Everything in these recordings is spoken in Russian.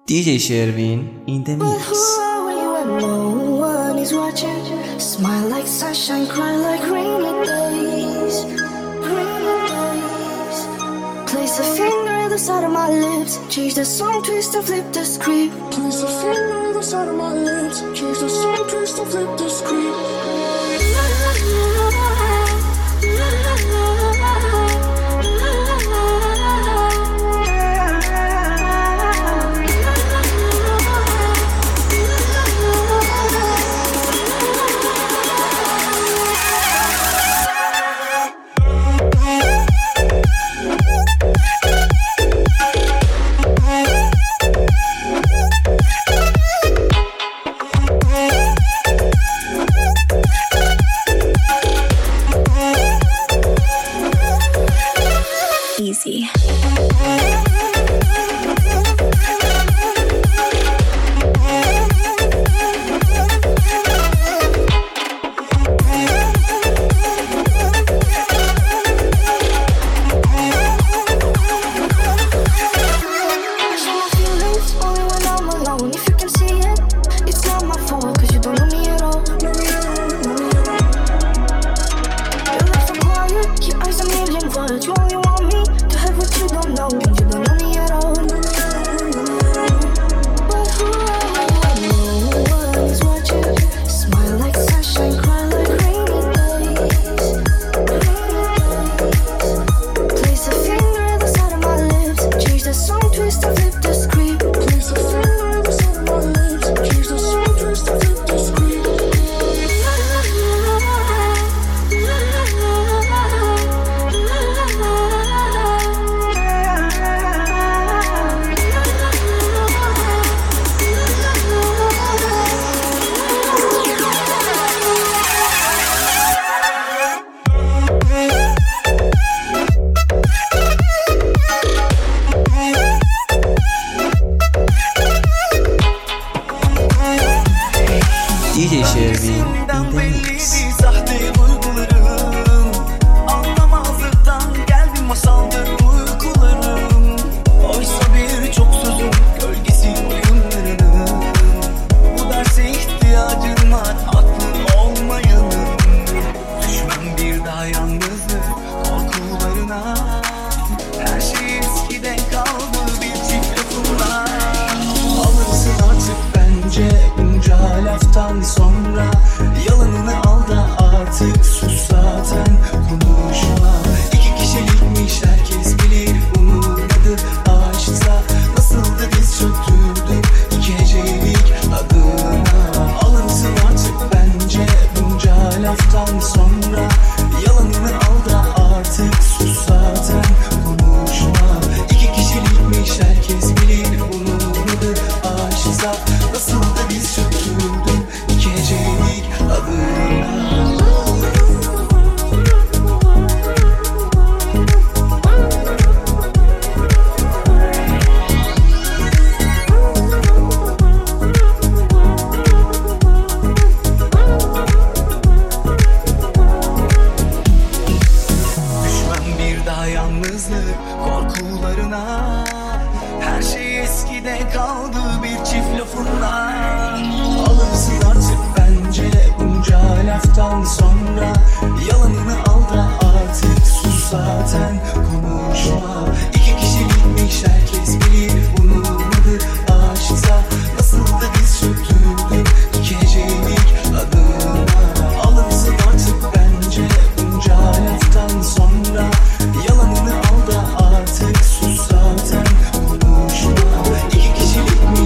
DJ Sherwin in the But mix. who are we when no one is watching? Smile like sunshine, cry like rainy days. Rainy days. Place a finger at the side of my lips. Change the song, twist and flip the script. Place a finger at the side of my lips. Change the song, twist and flip the script. Easy. DJ Sherwin in the mix. Sahte duygularım, anlamazlıktan geldi masalda uykularım. Oysa birçok sözün gölgesi oyunlarının. Bu derse ihtiyacım var, haklı olmayanın. Düşmem bir daha yalnızlık korkularına. Her şey eskide kaldı bir çift lafından. Alırsın artık bence bunca laftan sonra. Yalanını al da artık sus zaten, konuşma. İki kişilikmiş herkes bilir bunun adı aşksa. Nasıl da biz çöktürdük iki gecelik adına. Alırsın artık bence bunca laftan sonra. Yalanını al da artık sus zaten, konuşma. İki kişilikmiş herkes bilir bunun adı aşksa. Nasıl da biz çöktürdük iki gecelik adına. Düşmem bir daha yalnızlık korkularına. Her şey eskide kaldı bir çift lafından. Alırsın artık bence bunca laftan sonra. Yalanını al da artık sus zaten, konuşma. İki kişilikmiş herkes bilir bunun adı aşksa. Nasıl da biz çöktürdük iki gecelik adına. Alırsın artık bence bunca laftan sonra. Yalanını al da artık sus zaten, konuşma. İki kişilikmiş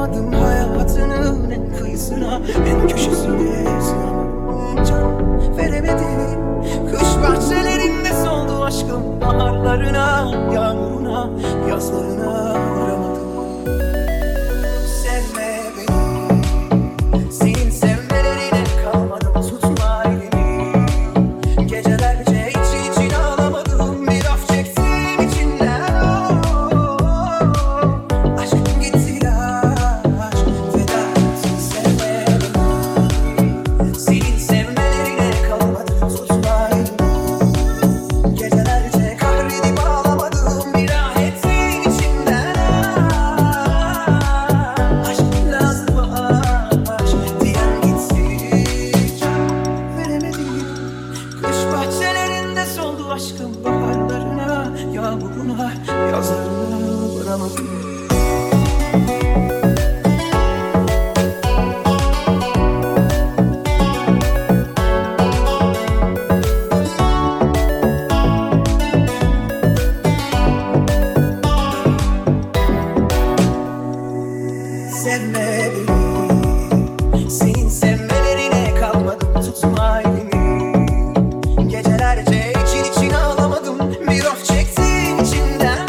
varamadım hayatının en kıyısına, en köşesine sığamadım, can veremedim. Kış bahçelerinde soldu aşkım, baharlarına, yağmuruna, yazlarına varamadım. Sevme beni, senin sevmelerine kalmadım, tutma elimi. Gecelerce için için ağlamadım, bir af çektim içinden. Aşkım gitti aşk, feda etsin. Sevme beni, senin sevmelerine kalmadım, tutma elimi. Gecelerce kahredip ağlamadım, bir ah etsin içinden. Aşk lazım aşk diyen gitti, can veremedim. Kış bahçelerinde soldu aşkım, baharlarına, yağmuruna, yazlarına varamadım. Sevme beni, senin sevmelerine kalmadım, tutma elimi. Gecelerce için için ağlamadım, bir of çektim içinden.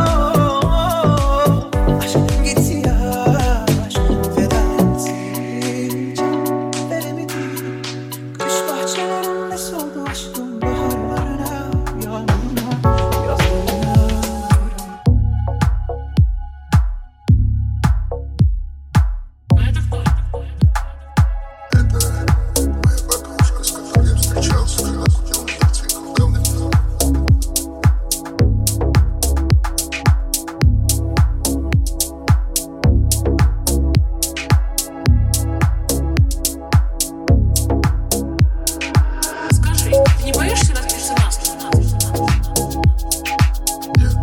Aşkım gitti aşk, feda ettim, can veremedim. Kış bahçelerinde soldu aşkım, baharlarına, yağmuruna, yazlarına. Моя подружка, с которой я встречался, когда купил мотоцикл давным-давно. Скажи, ты не боишься разбиться насмерть? Нет.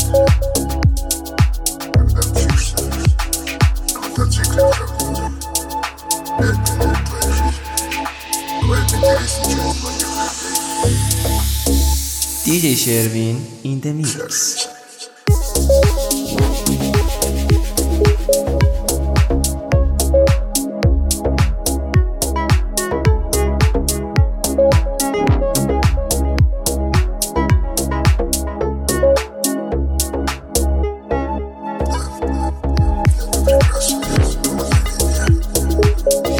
Когда мчишься на мотоцикле по равнине, 5 минут твоей жизни бывает интереснее, чем у многих людей. DJ Shervin in the mix. Это прекрасное мгновение.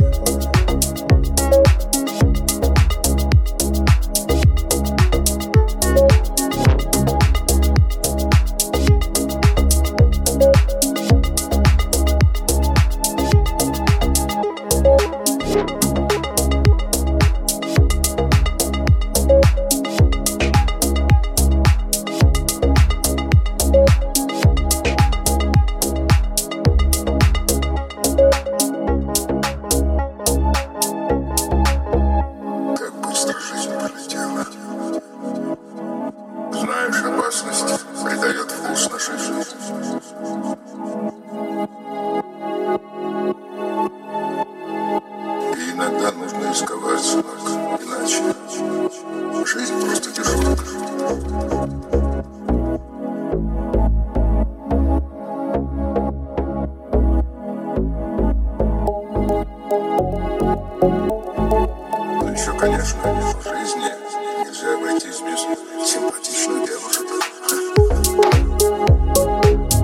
Как быстро жизнь пролетела. Знаешь, опасность придает вкус нашей жизни. И иногда нужно рисковать, сынок, иначе жизнь просто дешевка. Ну еще, конечно, в жизни нельзя обойтись без симпатичных девушек.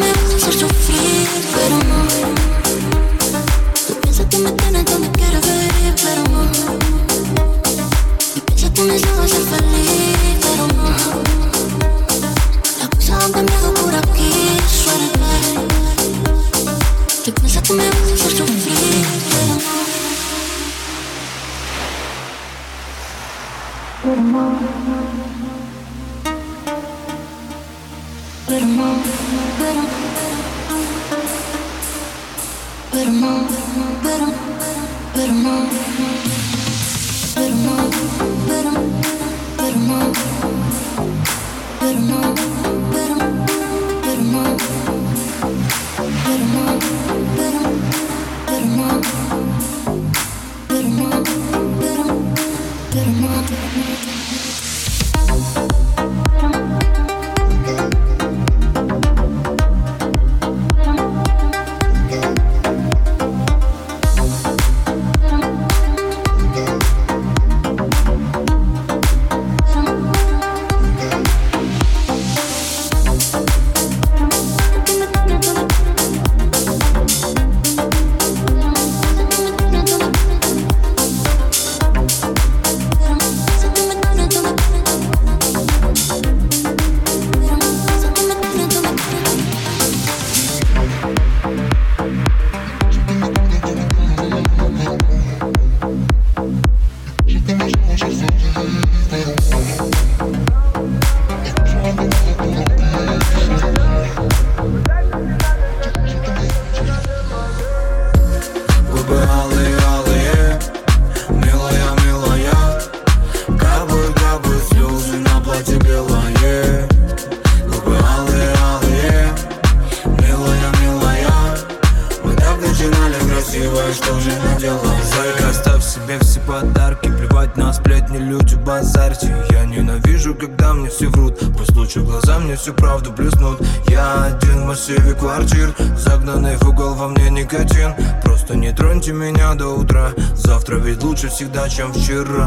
me vas a hacer sufrir, pero no. Tú piensas que me tienes donde quieres ver, pero no. Y piensas que me vas a ser feliz, pero no. Las cosas han cambiado por aquí, suerte. Tú piensas que me vas a hacer sufrir, pero no. Pero no. Pero no, pero no, pero no, pero no, pero no, pero no, pero no, pero no, pero no, pero no, pero no. Всю правду плеснут. Я один в массиве квартир, загнанный в угол, во мне никотин. Просто не троньте меня до утра. Завтра ведь лучше всегда, чем вчера.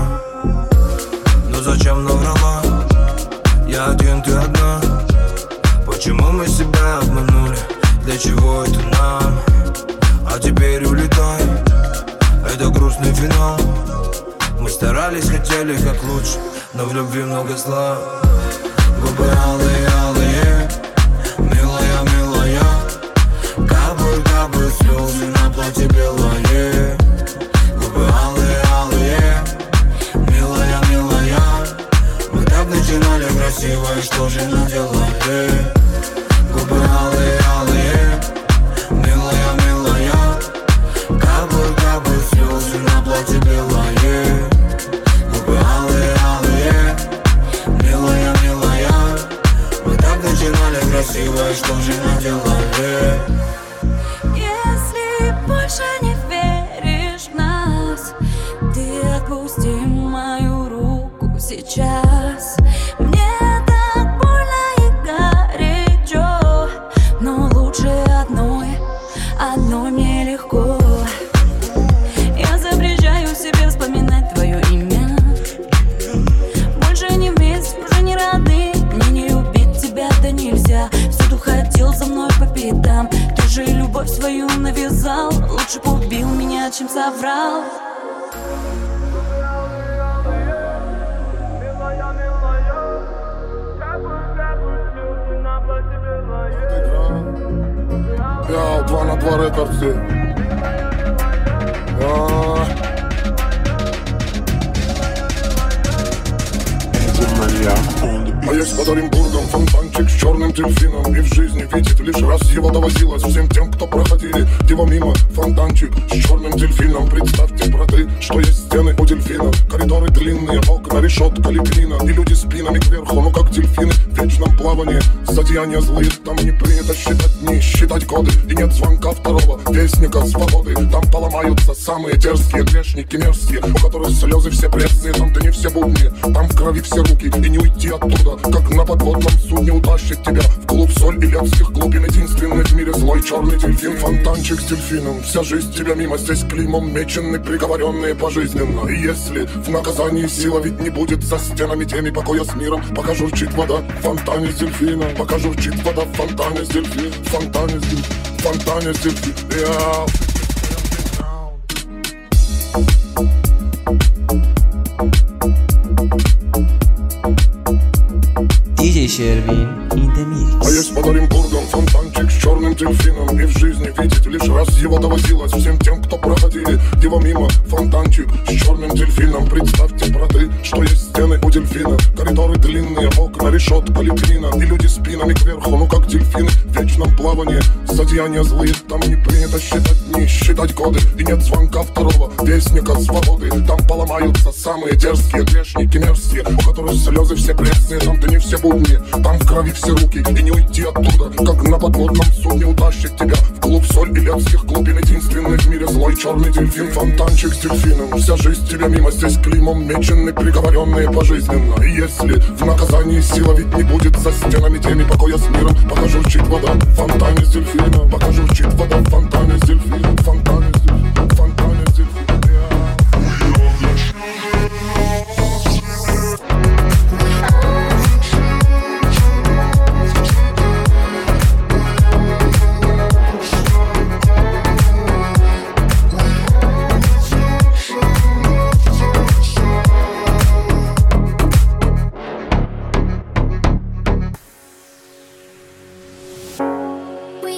Но зачем наврала? Я один, ты одна. Почему мы себя обманули? Для чего это нам? А теперь улетай. Это грустный финал. Мы старались, хотели как лучше, но в любви много зла. Губы алые, алые, милая, милая. Капают, капают слезы на платье белое. Губы алые, алые, милая, милая. Мы так начинали красиво, и что же наделали? Губы алые, алые, милая, милая. Капают, капают слезы на платье белое. Губы алые, алые, милая, милая. Мы так начинали красиво, и что же наделали? Если больше не веришь в нас, ты отпусти мою руку сейчас. Мне так больно и горячо, но лучше одной мне легко. Я запрещаю себе вспоминать твое имя. Больше не вместе, уже не родные. Мне не любить тебя, да нельзя. Всюду ходил за мной по пятам. Ты же любовь свою навязал. Лучше бы убил меня, чем соврал. Я 2 на 2 рекордсы. А есть под Оренбургом фонтанчик с черным дельфином. И в жизни видит лишь раз его доводилось. Всем тем, кто проходили его мимо. Фонтанчик с черным дельфином. Представьте, браты, что есть стены у дельфина. Коридоры длинные, окна, решетка, лепнина. И люди спинами кверху, ну как дельфины в вечном плавании. Зодеяния злые, там не принято считать дни, считать годы. И нет звонка второго вестника свободы. Там поломаются самые дерзкие грешники мерзкие, у которых слезы все пресные. Там-то не все будни, там в крови все руки. И не уйти оттуда, как на подводном судне, утащит тебя в клуб соль и левских глубин. Единственный в мире злой черный дельфин, фонтанчик с дельфином. Вся жизнь тебя мимо, здесь клеймом мечены, приговоренные пожизненно. И если в наказании сила ведь не будет за стенами теми покоя с миром, пока журчит вода в фонтане с дельфином, пока журчит вода в фонтане с дельфином, в фонтане с дельфином, в фонтане с дельфином. DJ Shervin in the А mix. есть под Оренбургом фонтанчик с черным дельфином. И в жизни видеть лишь раз его доводилось всем тем, кто проходили его мимо. Фонтанчик с черным дельфином. Представьте, браты, что есть стены у дельфина. Коридоры длинные, окна, решетка, литвина. И люди спинами кверху, ну как дельфины в вечном плавании. Злодеяния злые, там не принято считать дни, считать годы. И нет звонка второго вестника свободы. Там поломаются самые дерзкие грешники мерзкие, у которых слезы все пресные. Там ты не все будни, там в крови все руки. И не уйти оттуда, как на подводном судне утащит тебя вглубь соль и лепских глубин. Единственный в мире злой черный дельфин, фонтанчик с дельфином. Вся жизнь тебя мимо, здесь клеймом мечены, приговоренные пожизненно. И если в наказании сила ведь не будет за стенами теми покоя с миром, пока журчит вода в фонтане с дельфином, пока журчит вода в фонтане с дельфином, в фонтане с дельфином, в фонтане с дельфином. We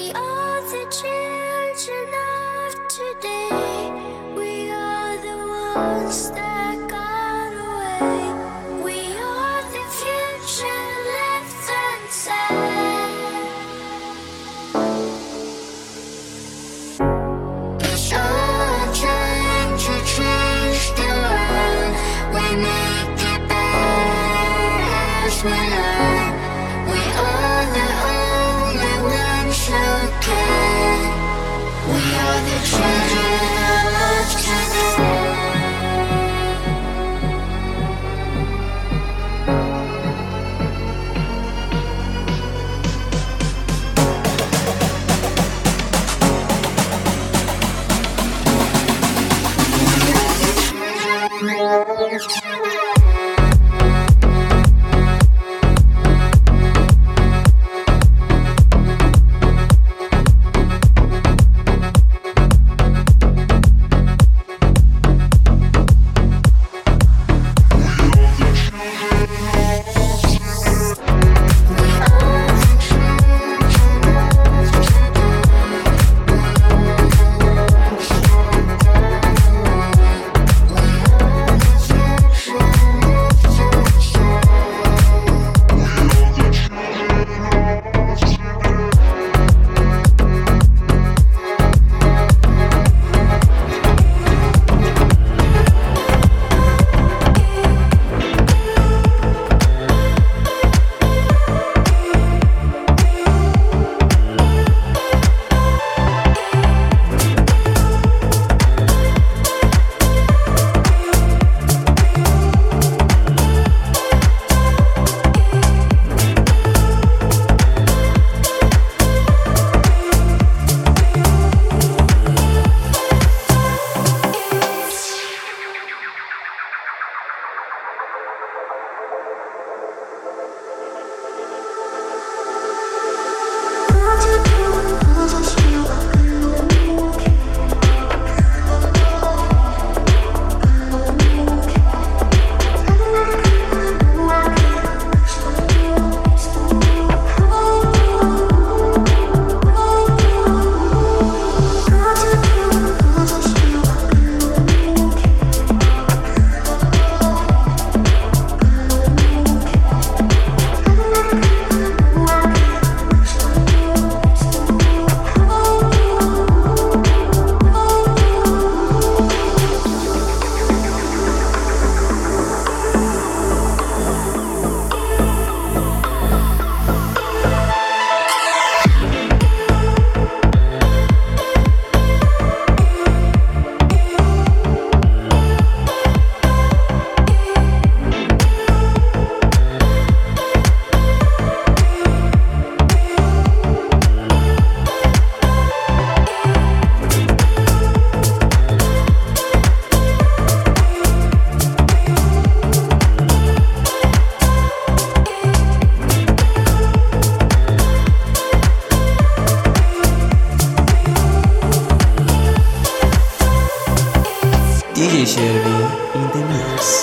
DJ Shervin in the mix.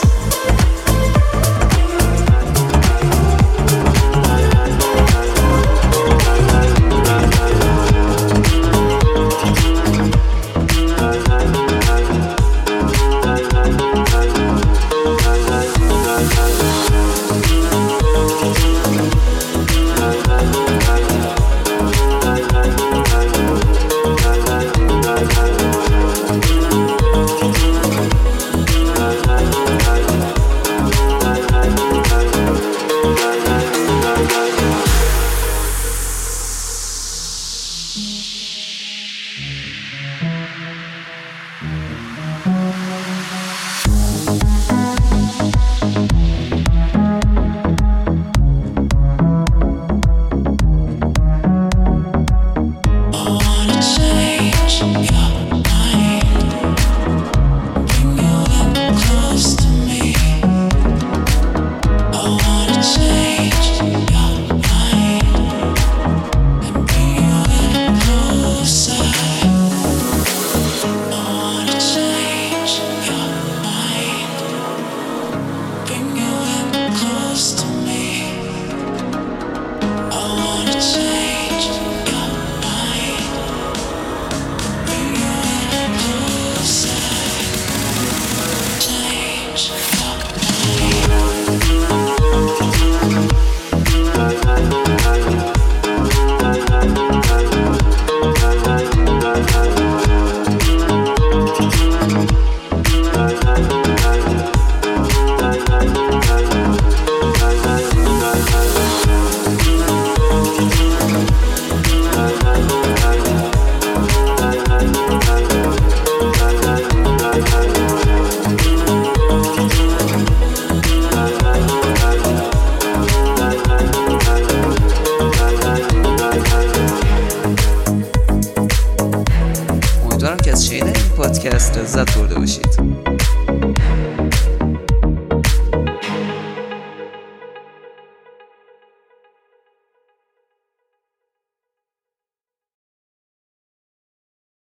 امیدوارم که از شنیدن این پادکست لذت برده باشید.